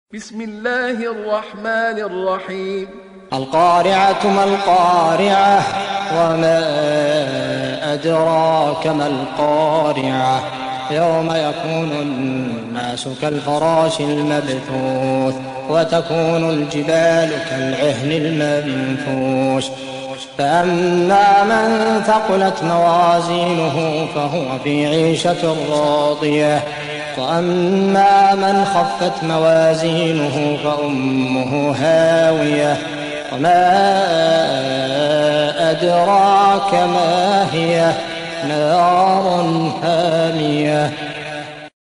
بسم الله الرحمن الرحيم. القارعة ما القارعة وما أدراك ما القارعة يوم يكون الناس كالفراش المبثوث وتكون الجبال كالعهن المنفوش فأما من ثقلت موازينه فهو في عيشة راضية وأما من خفت موازينه فأمه هاوية وما أدراك ما هي نار هامية